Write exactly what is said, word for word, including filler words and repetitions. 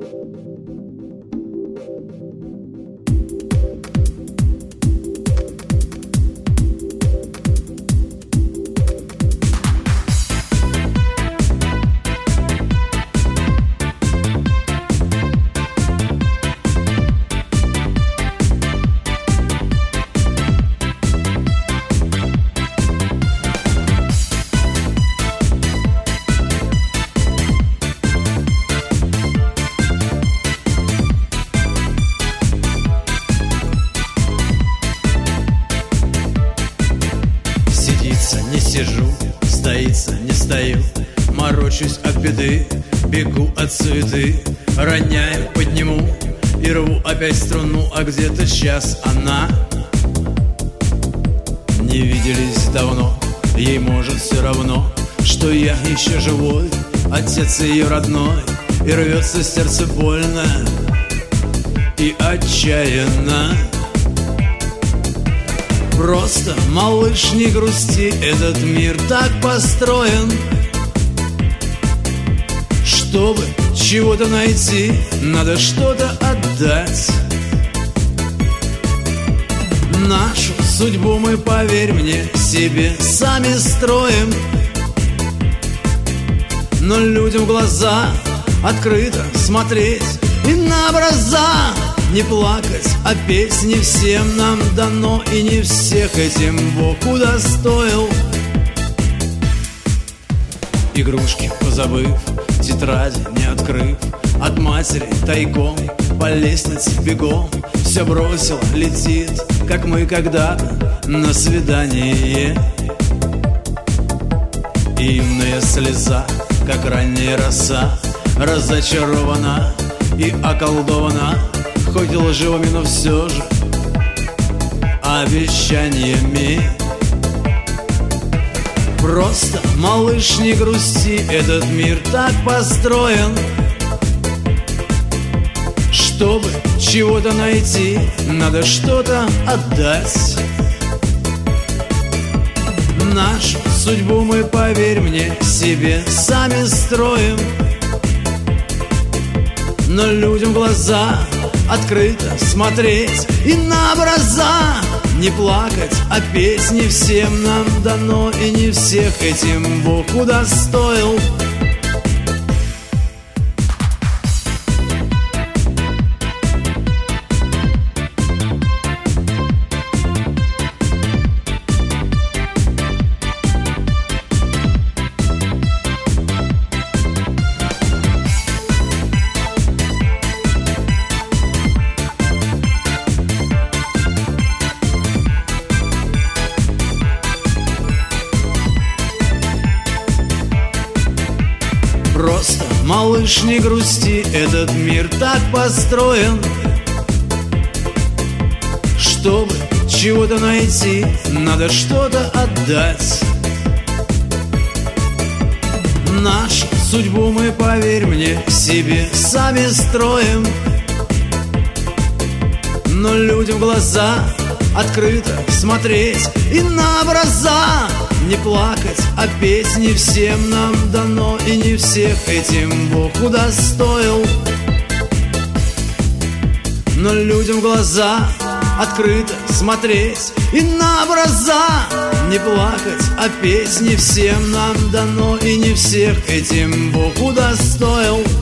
Не сижу, стоится, не стою, морочусь от беды, бегу от суеты, роняю, подниму и рву опять струну, а где-то сейчас она. Не виделись давно, ей может все равно, что я еще живой, отец ее родной, и рвется сердце больно и отчаянно. Просто, малыш, не грусти, этот мир так построен. Чтобы чего-то найти, надо что-то отдать. Нашу судьбу мы, поверь мне, себе сами строим. Но людям в глаза открыто смотреть и на образа не плакать, а петь не всем нам дано, и не всех этим Бог удостоил. Игрушки позабыв, тетради не открыв, от матери тайком по лестнице бегом, все бросил, летит, как мы когда-то на свидание. И юная слеза, как ранняя роса, разочарована и околдована, хоть и лживыми, но все же обещаниями. Просто, малыш, не грусти, этот мир так построен. Чтобы чего-то найти, надо что-то отдать. Нашу судьбу мы, поверь мне, себе сами строим. Но людям в глаза открыто смотреть и на образа не плакать, а петь не всем нам дано, и не всех этим Бог удостоил. Просто, малыш, не грусти, этот мир так построен. Чтобы чего-то найти, надо что-то отдать. Нашу судьбу мы, поверь мне, себе сами строим. Но людям в глаза открыто смотреть и на образа не плакать, а петь не всем нам дано, и не всех этим Бог удостоил. Но людям в глаза открыто смотреть и на образа не плакать, а петь не всем нам дано, и не всех этим Бог удостоил.